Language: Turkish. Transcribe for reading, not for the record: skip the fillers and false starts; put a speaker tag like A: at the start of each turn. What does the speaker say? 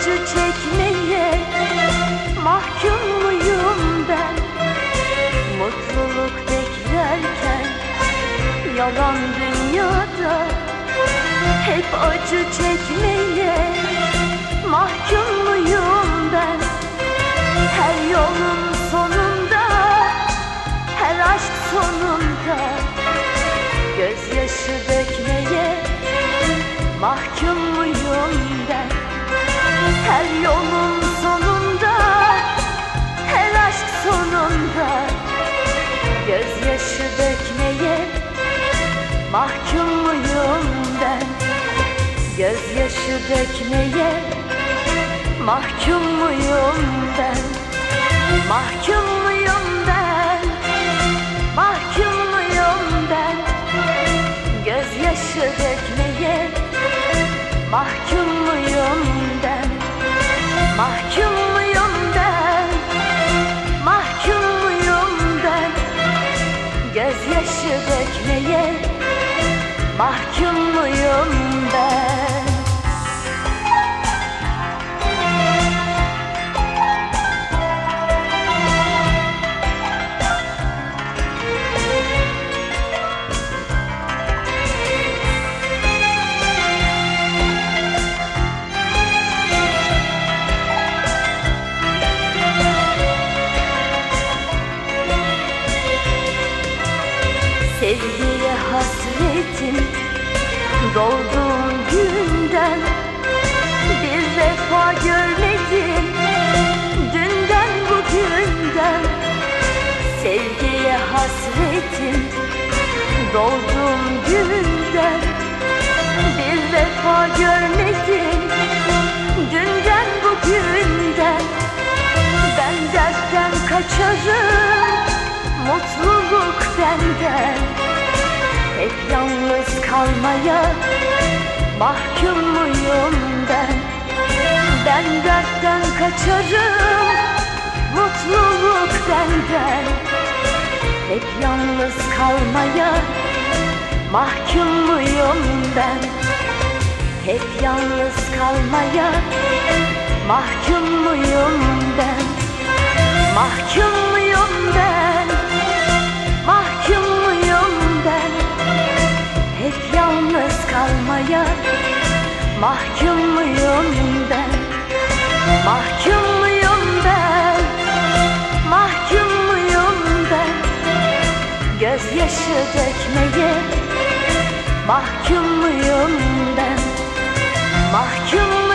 A: acı çekmeye mahkum muyum ben? Mutluluk beklerken yalan dünyada hep acı çekmeye mahkum muyum ben? Her yolun sonunda, her aşk sonunda gözyaşı dökmeye mahkum muyum ben? Her yolun sonunda, her aşk sonunda gözyaşı dökmeye mahkum muyum ben? Gözyaşı dökmeye mahkum muyum ben? Mahkum muyum ben? Mahkum muyum ben? Gözyaşı dökmeye mahkum muyum ben? Mahkum muyum ben? Mahkum muyum ben? Gözyaşı dökmeye mahkum muyum ben? Sevgiye hasretim dolduğum günden bir vefa görmedim dünden bugünden. Sevgiye hasretim dolduğum günden bir vefa görmedim dünden bugünden. Ben dertten kaçarım, mutluluk benden. Hep yalnız kalmaya mahkum muyum ben? Ben dertten kaçarım, mutluluk benden. Hep yalnız kalmaya mahkum muyum ben? Hep yalnız kalmaya mahkum muyum ben? Mahkum muyum ben? Mahkum muyum ben? Hep yalnız kalmaya mahkum muyum ben? Mahkum muyum ben? Mahkum muyum ben? Gözyaşı dökmeye mahkum muyum ben? Mahkum